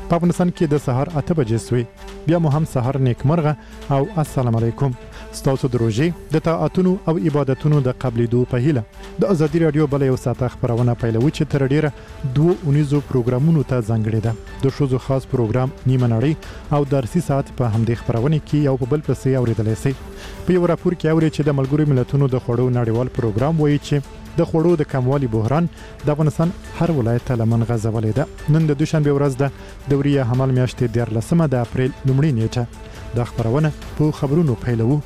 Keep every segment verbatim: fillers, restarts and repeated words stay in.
په افغانستان کې د سهار اته بجې سوې. بیا مو هم سهار نیکمرغه او السلام علیکم. ستاسو د روژې د طاعتونو او عبادتونو د قبلېدو په هیله د ازادي راډیو بله یو ساعته خپرونه پیلوي چې تر ډیره دوه اونیزو پروګرامونو ته ځانګړې ده. د ښځو خاص پروګرام نیمه نړۍ او درسي ساعت په همدې خپرونې کې یو په بل پسې اورېدلی سئ. په یو راپور کې اورئ چې د ملګرو ملتونو د خوړو نړیوال پروګرام وایي چې د خوړو د کموالي بحران د افغانستان هر ولایت ته لمن غځولې ده. نن د دوشنبې ورځ ده، د وریې حمل میاشتې دیارلسمه د اپریل لومړۍ نیټه. دا خپرونه په خبرونو پیلوو.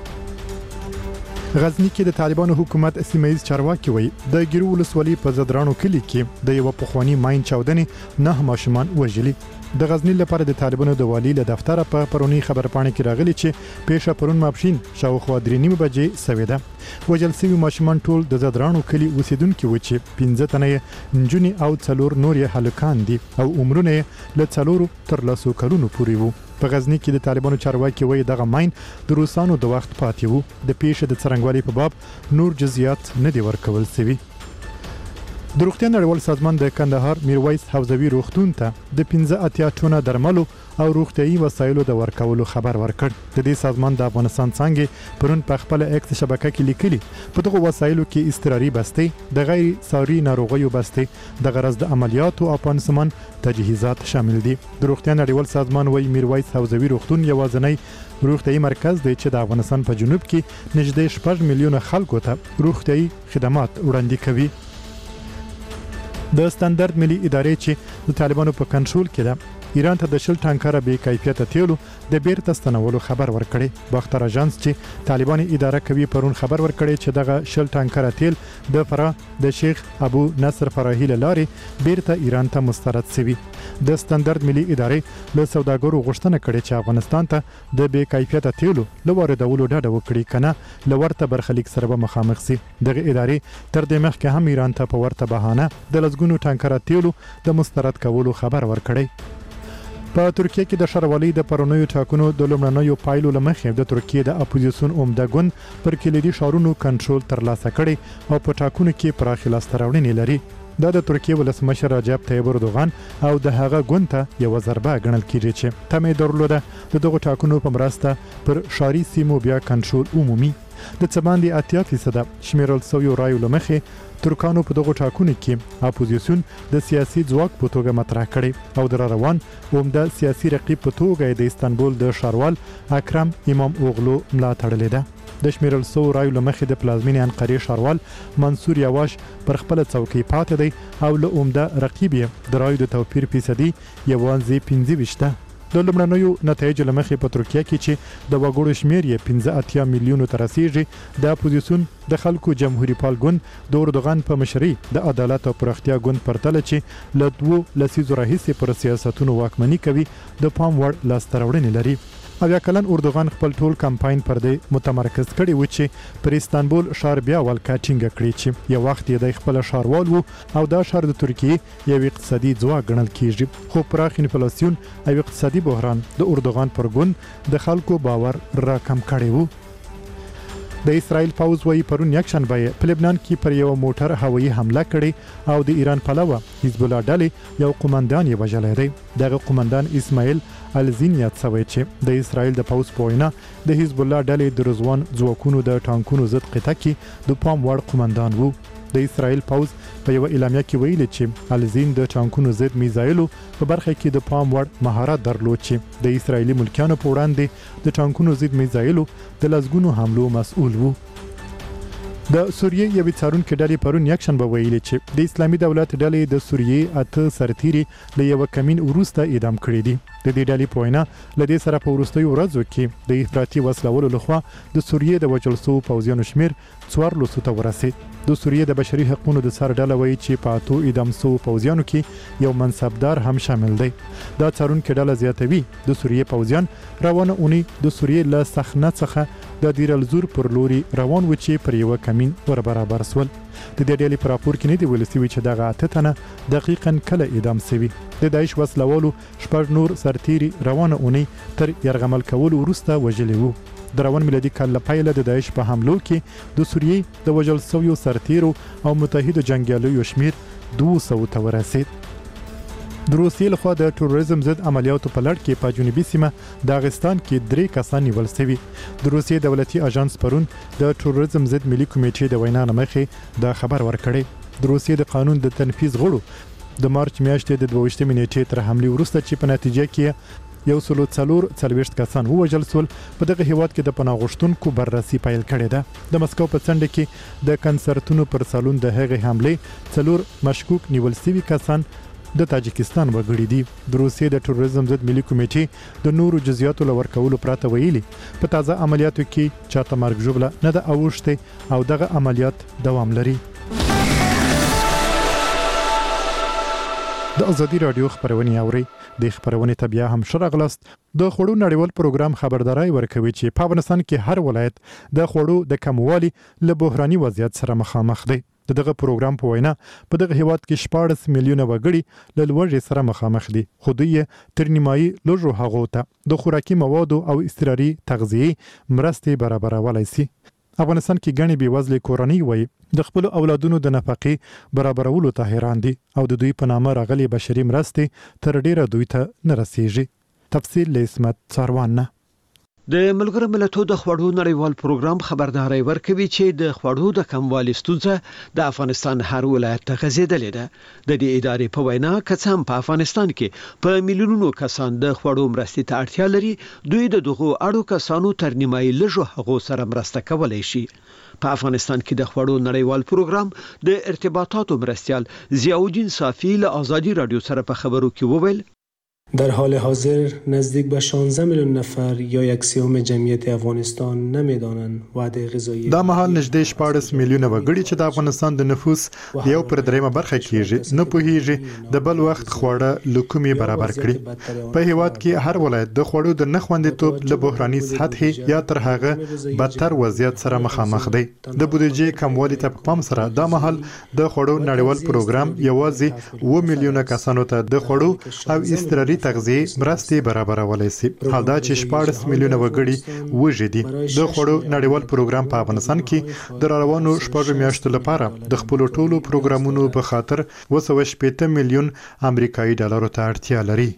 غزنی کې د طالبانو حکومت سیمه‌ییز چارواکي وایي د ګیرو ولسوالۍ په زدرانو کلي کې د یوه پخواني ماین چاودنې نه ماشومان وژلي. د غزنی لپاره د طالبانو د والي له دفتره په پرونی خبرپاڼه کې راغلي چې پیښه پرون ماپښین شاوخوا درې نیمې بجې سوې ده. وژل شوي ماشومان ټول د زدرانو کلي اوسیدونکي وو چې پنځه تنه یې نجونې او څلور نور یې هلکان دي او عمرونه یې له څلورو تر لسو کلونو پورې وو. په غزنی کې د طالبانو چارواکي وایي دغه ماین د روسانو د وخت پاتې وو. د پیښې د څرنګوالي په باب نور جزئیات نه دي ورکول شوي. د روغتیا نړیوال سازمان د کندهار میرویس حوزوي روغتون ته د پنځه اتیا ټونه درملو او روغتیايي وسایلو د ورکولو خبر ورکړ. د دې سازمان د افغانستان څانګې پرون په خپل ایکس شبکه کې لیکلي په دغه وسایلو کې اضطراري بستې، د غیر ساري ناروغیو بستې، د غرض د عملیاتو او پانسمان تجهیزات شامل دي. د روغتیا نړیوال سازمان وایي میرویس حوزوي روغتون یوازینی روغتیايي مرکز دی چې د افغانستان په جنوب کې نږدې شپږ میلیونه خلکو ته روغتیايي خدمات وړاندې کوي. د ستاندرد ملي ادارې چې د طالبانو په کنټرول کې ده ایران ته د شل ټانکره بې کیفیته تیلو د بیرته ستنولو خبر ورکړی. باختر اژانس چې طالبان اداره کوي پرون خبر ورکړی چې دغه شل ټانکره تیل د فراه د شیخ ابو نصر فراهی له لارې بیرته ایران ته مسترد شوي. د ستاندرد ملي ادارې له سوداګرو غوښتنه کړې چې افغانستان ته د بې کیفیته تیلو له واردولو ډډه وکړي، کنه له ورته برخلیک سره به مخامخ شي. دغه ادارې تر دې مخکې هم ایران ته په ورته بهانه د لسګونو ټانکره تیلو د مسترد کولو خبر ورکړی. په ترکیه کې د ښاروالۍ د پرونیو ټاکنو د لومړنیو پایلو له مخې د ترکیې د اپوزیسیون عمده ګوند پر کلیدي ښارونو کنټرول ترلاسه کړی او په ټاکنو کې پراخې لاسته راوړنې لري. دا د ترکیې ولسمشر رجب طیب اردوغان او د هغه ګوند ته یوه ضربه ګڼل کیږي چې تمه درلوده د دغو ټاکنو په مرسته پر ښاري سیمو بیا کنټرول عمومي. د څه باندې اتیا فیصده شمیرل شویو رایو له مخې ترکانو په دغو ټاکنو کې اپوزیسیون د سیاسي ځواک په توګه مطرح کړی او د روان عمده سیاسي رقیب په توګه د استانبول د ښاروال اکرم امام اوغلو ملا تړلې ده. د شمیرل شویو رایو له مخې د پلازمینې انقرې ښاروال منصور یواش پر خپله څوکۍ پاتې دی او له عمده رقیب یې د رایو د توپیر فیصدي یوازې پنځه ویشت ده. د لومړنیو نتایجو له مخې په ترکیه کې چې د وګړو شمیر یې پنځه اتیا میلیونو ته رسیږي، د اپوزیسیون د خلکو جمهوریت پال ګوند د اردوغان په مشرۍ د عدالت او پراختیا ګوند پرتله چې له دوو لسیزو راهیسې پر سیاستونو واکمني کوي د پام وړ لاسته راوړنې لري. اویا کلن اردوغان خپل ټول کمپاین پر دې متمرکز کړی و چې پر استانبول ښار بیا ولکه ټینګه کړي چې یو وخت یې د خپل ښاروال وو او دا ښار د ترکیې یو اقتصادي ځواک ګڼل کیږي. خو پراخ انفلاسیون او اقتصادي بحران د اردوغان پر ګوند د خلکو باور راکم کړی وو. د اسرائیل پوځ وایي پرون یکشنبه په لبنان کې پر یو موټر هوایي حمله کړې او د ایران پلوه حزب الله ډلې یو قومندان یې وژلی دی. دغه قومندان اسماعیل الزین یاد شوی چې د اسرائیل د پوځ په وینا د حزب الله ډلې د رضوان ځواکونو د ټانکونو ضد قطعه کې د پام وړ قومندان وو. د اسرائیل پوځ په یو اعلامیه کې ویلي چې الزین د ټانکونو ضد میزایلو په برخه کې د پام وړ مهارت درلود چې د اسرائیلي ملکیانو په وړاندې د ټانکونو ضد میزایلو د لسګونو حملو مسؤل وو. د سوریې یوې څارونکې ډلې پرون یکشنبه ویلي چې د اسلامي دولت ډلې د سوریې اته سرتیري له یوه کمین وروسته اعدام کړي دي. د دې ډلې په وینا له دې سره په وروستیو ورځو کې د افراطي وسلولو لخوا د سوریې د وژل شوو پوځیانو شمیر څوارلسو ته ورسید. د سوریې د بشري حقوقو د سر ډله وایي چې په اتو اعدام شوو پوځیانو کې یو منصبدار هم شامل دی. دا څارونکې ډله زیاتوي د سوریې پوځیان روانه اونۍ د سوریې له صحنه څخه د دیر الزور پر لوري روان و چې پر یوه کمین ور برابر سول. د دې ډلې په راپور کې نه دی ویل شوي چې دغه اته تنه دقیقاً کله اعدام شوي. د داعش وسلوالو شپږ نور سرتیري روانه اونۍ تر یرغمل کولو وروسته وژلي وو. د روان میلادي کال له پیله د داعش په حملو کې د سوریې د وژل شویو سرتیرو او متحدو جنګیالیو شمیر دوه سوو ته ورسید. د روسیې لخوا د تروریزم ضد عملیاتو په لړ کې په جنوبي سیمه داغستان کې درې کسان نیول شوي. د روسیې دولتي اژانس پرون د تروریزم ضد ملي کمیټې د وینا مخې دا خبر ورکړی. د روسیې د قانون د تنفيذ غړو د مارچ میاشتې د دوه نیټې تر حمله وروسته چې په نتیجه کې یو سلو څلور څلوېښت کسان ووژل شول په دغه هیواد کې د پناه غوښتونکو بررسي پیل کړې ده. د مسکو په څنډه کې د کنسرتونو پر سالون د هغې حمله څلور مشکوک نیول شوي کسان د تاجکستان وګړي دي. د روسیې د تروریزم ضد ملي کمیټې د نورو جزئیاتو لور کولو پراته ویلي په تازه عملیاتو کې چاته مرګ ژوبله نه ده اوښتې او دغه عملیات دوام لري. د ازادي رادیو خبرونه اوري د خبرونه ته بیا هم شرغلست. د خوړو نړیوال پروګرام خبرداري ورکوي چې په افغانستان کې هر ولایت د خوړو د کموالي له بحراني وضعیت سره مخامخ دی. دغه پروګرام په وینا په دغه هیواد کې شپږ میلیونه وګړي له لوږې سره مخامخ دي. خو دوی تر نیمایي لږو هغو ته د خوراکي موادو او اضطراري تغذیه مرستې برابرولای شي. افغانستان کې ګڼې بېوزلې کورنۍ وایي د خپل اولادونو د نفقې برابرولو ته حیران دي او د دوی په نامه راغلي بشري مرستې تر ډیره دوی ته نه رسیږي. تفصیل له اسمت څاروان نه. د ملګرو ملتونو د خوړو نړیوال پروګرام خبرداري ورکوي چې د خوړو د کموالي ستونزه د افغانستان هر ولایت ته غځېدلې ده. د دې ادارې په وینا کڅم په افغانستان کې په میلیونونو کسان د خوړو مرستې ته اړتیا لري. دوی د دغو اړو کسانو تر نیمایي لږو هغو سره مرسته کولای شي. په افغانستان کې د خوړو نړیوال پروګرام د ارتباطاتو مرستیال ضیاءالدین صافی له ازادي رادیو سره په خبرو کې وویل در حال حاضر نزدیک به شانزده میلیون نفر یا یک سوم جمعیت افغانستان نمیدانند وعده غذایی دا مهال نږدې شپږ میلیونه وګړي چې د افغانستان د نفوس یو پر دریمه برخه کېږي نه پوهیږي د بل وخت خوړه لکومي برابر کړي. په هیواد کې هر ولایت د خوړو د نخوندیتوب له بحراني سطحې یا تر هغه بدتر وضعیت سره مخامخ دی. د بودیجې کموالي ته پام سره دا مهال د خوړو نړیوال پروګرام یوازې اوه میلیونه کسانو ته د خوړو او اضطراري تغذیه مرستې برابرولای شي. حال دا چې شپږ میلیونه وګړي وږي دي. د خوړو نړیوال پروګرام په افغانستان کې د روانو شپږ میاشتو لپاره د خپل ټولو پروګرامونو په خاطر اوه سوه شپږ میلیون امریکایي ډالرو ته اړتیا لري.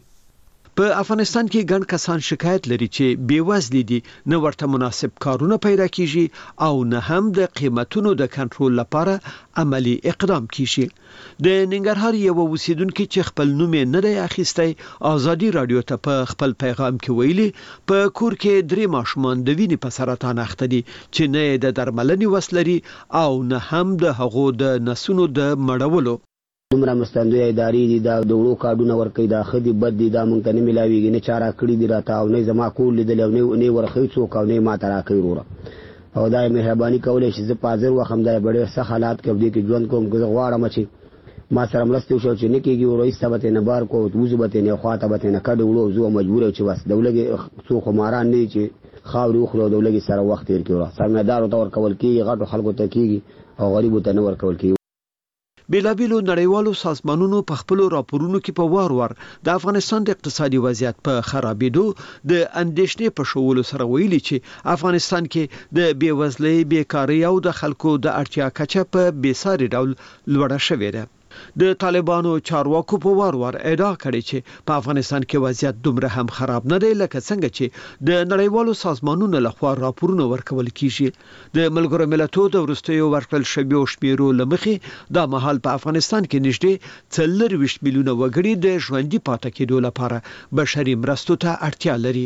په افغانستان کې ګڼ کسان شکایت لري چې بیوزلي دي، نه ورته مناسب کارونه پیدا کیږي او نه هم د قیمتونو د کنټرول لپاره عملی اقدام کیږي. د ننګرهار یو اوسیدونکو چې خپل نوم نه دی اخیستی ازادي رادیو ته په خپل پیغام کې ویلي په کور کې درې ماشومان د وینې په سرطان اخته دي چې نه د درملنې وسلري او نه هم د هغو د نسونو د مړولو. دومره مستندوی ادارې دي دا د وړو کارډونه ورکوي دا خدي بد دي دا مونږ ته نه ملاويږي نه چاره کړی دي راته او نه زما کول لیدل او نه نه ورخوي څوک او نه ما ته راکوي وروره او دا مهرباني کولای شي زه په حاضر وخم دا ډېر سخت حالات کې ودی کې ژوند کوم زه غواړم چې ما سره مرسته وشو چې نه کېږي ورو ایستبته نه بار کو وځو به نه خواته به نه کډ وړو زه مجبور چې بس دولګي څوک ماران نه چې خاوري خو دولګي سره وخت تیر کړو سرمایدار او تور کول کیږي غټو خلکو ته کیږي او غریبو ته نه ور کول کیږي. بیلابیلو نړیوالو سازمانونو په خپل راپورونو کې په وار وار د افغانستان د اقتصادي وضعیت په خرابېدو د اندېښنې په شوولو سره ویلي چې افغانستان کې د بیوزلۍ، بیکارۍ او د خلکو د اړتیا کچه په بیساري ډول لوړه شوې ده. د طالبانو چارواکو په وار وار ادعا کړې چې په افغانستان کې وضعیت دومره هم خراب نه دی لکه څنګه چې د نړیوالو سازمانونو لخوا راپورونه ورکول کیږي. د ملګرو ملتونو د وروستیو ورکړل شویو شمیرو لمخې دا مهال په افغانستان کې نږدې څلورویشت میلیونه وګړي د ژوندي پاتې کېدو لپاره بشري مرستو ته اړتیا لري.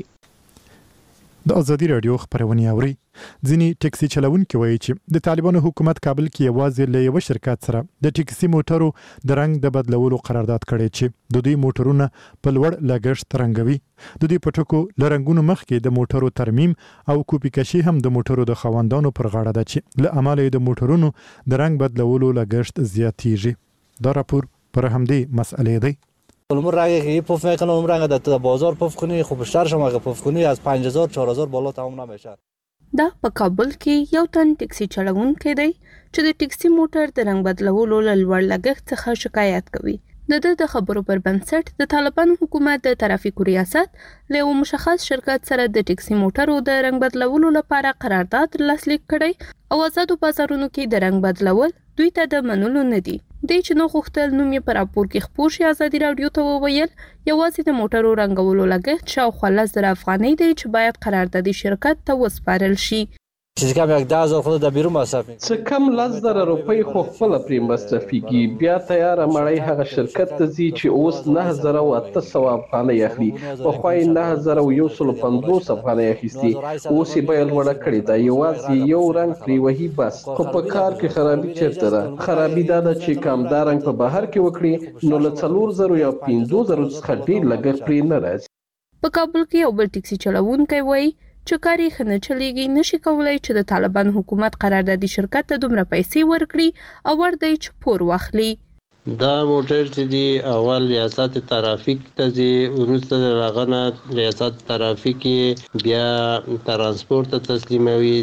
د ازادي رادیو خبرونه اوري. ځینی ټکسي چلوونکي وایي چې د طالبانو حکومت کابل کې یوازې له یو شرکت سره د ټکسي موټرو د رنګ د بدلولو قرارداد کړی چې د دوی موټرونه په لوړ لګښت رنګوي. د دوی په ټکو له رنګونو مخکې د موټرو ترمیم او کوپی کشي هم د موټرو د خواندانو پر غاړه ده چې له امله د موټرونو د رنګ بدلولو لګښت زیاتیږي. دا راپور پر همدې مسئله دی. علوم رنگ پف میکنه اون رنگ در بازار پف کنی خب بیشتر شما اگه پف کنی از پنج هزار چهار هزار بالا تمام نمیشه. دا په کابل کې یو تن ټکسي چلوونکی دی چې د ټکسي موټر د رنګ بدلولو له لوړ لګښت څخه شکایت کوي. د د خبرو پر بنسټ د طالبانو حکومت د ترافیکو ریاست له یو مشخص شرکت سره د ټکسي موټرو د رنګ بدلولو لپاره قرارداد لاسلیک کړی او آزادو بازارونو کې د رنګ بدلول دوی ته د منلو نه دي. د چې نو غوښتل نوم یې پر راپور کې خپور شي. ازادي رادیو ته وویل یوازې د موټرو رنګولو لګښت شاوخوا لس زره افغانۍ دی چې باید قراردادي شرکت ته وسپارل شي. چیزی کم یک ده هزار خود در بیرون مصرف میکنه. څه کم لس زره روپۍ خو خپله پرې مصرفېږي. بیا تیاره مړۍ هغه شرکت ته ځي چې اوس نهه زره او اته سوه افغانۍ اخلي. پخوا یې نهه زره او یو سلو پنځوس افغانۍ اخیستې، اوس یې بیه لوړه کړې ده. یوازې یو رنګ پرې وهي بس. خو په کار کې خرابي چېرته ده؟ خرابي دا ده چې کامدا رنګ په بهر کې وکړي نو له څلور زرو یا پنځو زرو څخه ډېر لګښت پرې نه راځي. په کابل کې یو بل ټکسي چلوونکی وایي چې کار یې ښه نه چلیږي، نشي کولی چې د طالبان حکومت قراردادي شرکت ته دومره پیسې ورکړي او ور دی چې پور واخلي. دا موټر چې دی اول ریاست ترافیک ته ځي، وروسته د هغه نه ریاست ترافیک بیا ترانسپورت ته تسلیموي،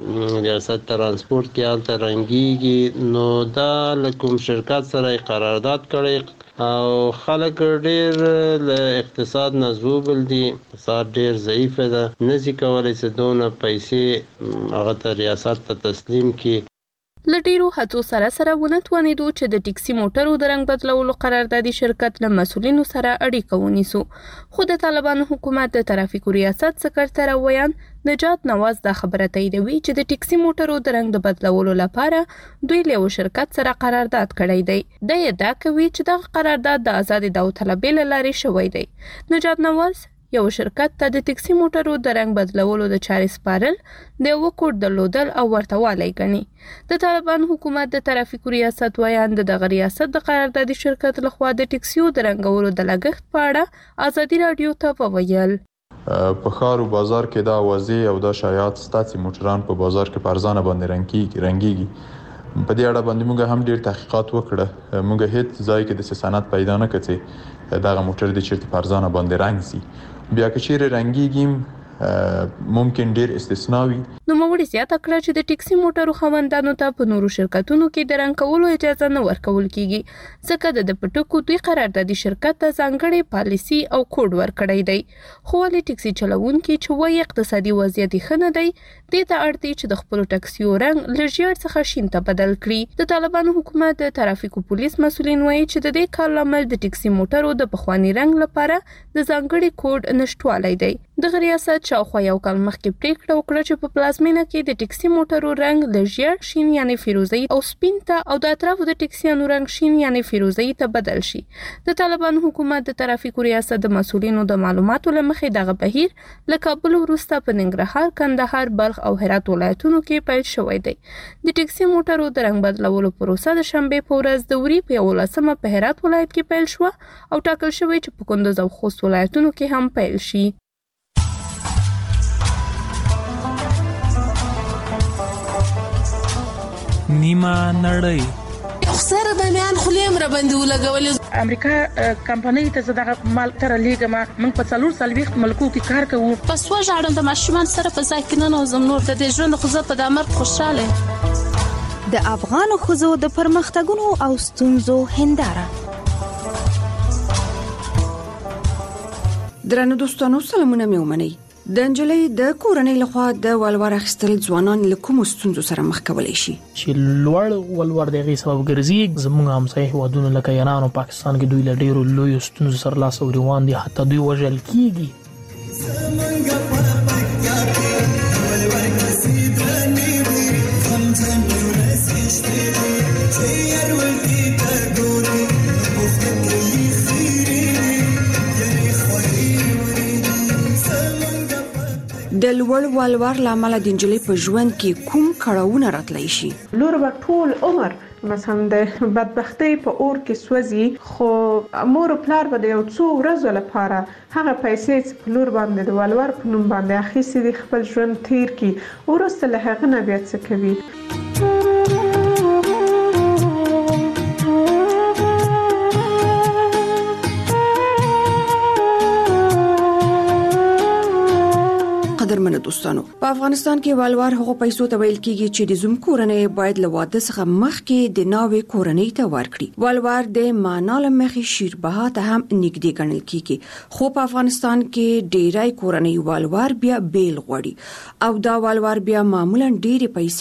ریاست ترانسپورت کې هلته رنګیږي. نو دا له کوم شرکت سره قرارداد کړی او خلک ډیر له اقتصاد نه زوبل دي، اقتصاد ډیر ضعیف ده، نشي کولای چې دونه پیسې هغه ته ریاست ته تسلیم کړي. له ډیرو هڅو سره سره ونه توانېدو چې د ټکسي موټرو د رنګ بدلولو قراردادي شرکت له مسؤلینو سره اړیکه ونیسو. خو د طالبانو حکومت د ترافیکو ریاست سکرتر ویان نجات نواز دا خبره تاییدوي چې د ټکسي موټرو د رنګ د بدلولو لپاره دوی له یو شرکت سره قرارداد کړی دی. د ادعا کوي چې دغه قرارداد د آزاد داوطلبۍ له لارې شوی دی. نجات نواز یو شرکت ته د ټکسي موټرو د رنګ بدلولو د چارې سپارل د یو کوډ درلودل او ورته والی ګڼي. د طالبان حکومت د ترافیکو ریاست ویان د دغه ریاست د قراردادي شرکت لخوا د ټکسیو د رنګولو د لګښت په اړه ازادي رادیو ته وویل. په ښار او بازار کې دا واضح او دا شایعات شته چې موټران په بازار کې په ارزانه باندې رنګیږي رنګیږي په دې اړه باندې موږ هم ډیر تحقیقات وکړه. موږ هیڅ ځای کې د سند پیدا نه کړ چې دغه موټر د چیرته په ارزانه باندې رنګ سي. بیا که چیرې رنګیږي ممکن ډیر استثنا وي. نو موږ زیاته کړه چې د ټکسي موټرو خاوندانو ته په نورو شرکتونو کې د رنګ کولو اجازه نه ورکول کیږي، ځکه د پټکو دوی قراردادي شرکت ته ځانګړې پالیسي او کوډ ورکړی دی. خو ولې ټکسي چلوونکي چې وایي اقتصادي وضعیت ښه نه دی، دې ته اړ دی چې د خپلو ټکسیو رنګ له ژیړ څخه شین ته بدل کړي. د طالبانو حکومت د ترافیکو پولیس مسؤلین وایي چې د دې کار لامل د ټکسي موټرو د پخواني رنګ لپاره د ځانګړي کوډ نشټوالی دی. دغه ریاست شاوخوا یو کال مخکې پریکړه وکړه چې په پلازمینه کې د ټکسي موټرو رنګ له ژیړ شین یعنی فیروزي او سپین ته او د اطرافو د ټکسیانو رنګ شین یعنی فیروزي ته بدل شي. د طالبانو حکومت د ترافیکو ریاست د مسؤلینو د معلوماتو له مخې دغه بهیر له کابل وروسته په ننګرهار، کندهار، بلخ او هرات ولایتونو کې پیل شوی دی. د ټکسي موټرو د رنګ بدلولو پروسه د شنبې په ورځ د وري په یولسمه په هرات ولایت کې پیل شوه او ټاکل شوی چې په کندوز او خوست ولایتونو کې هم پیل شي. نیمه نړۍ خسر د میان خلیم را باندې ولګول. امریکا کمپنۍ ته زړه مال تر لیګما موږ په څلور سلويخت ملکو کې کار کوو. پس وژاړم د ماشومان سره په ځای کې نه نوزم نور د دې ژوند خو زه په دامر خوشاله. د افغان خزو د پرمختګونو او ستونزو هنداره. درنو دوستانو سلامونه مې ومنئ. د انجلۍ د کورنۍ لخوا د ولور اخیستل ځوانان له کومو ستونزو سره مخ کولی شي؟ چې لوړ ولور دغه سبب ګرځي. زموږ همسایه هیوادونه لکه ایران او پاکستان کې دوی له ډیرو لویو ستونزو سره لاس او روان دي، حتی دوی وژل کیږي. د لوړ ولور لامل د انجلۍ په ژوند کې کوم کړهونه راتلی شي؟ لور به ټول عمر مثلا د بدبختی په اور کې سوځي، خو مور او پلار به د یو څو ورځې لپاره هغه پیسې چې په لور باندې د ولور په نوم باندې اخیستې دي خپل ژوند تیر کړي، وروسته له هغه نه بیا څه کوي؟ قدرمنو دوستانو، په افغانستان کې ولور هغو پیسو ته ویل کیږي چې د زوم کورنۍ باید له واده څخه مخکې د ناوې کورنۍ ته ورکړي. ولور د معنا له مخې شیربها ته هم نږدې ګڼل کیږي، خو په افغانستان کې ډیری کورنۍ ولور بیا بیل غواړي او دا ولور بیا معمولا ډیرې پیسې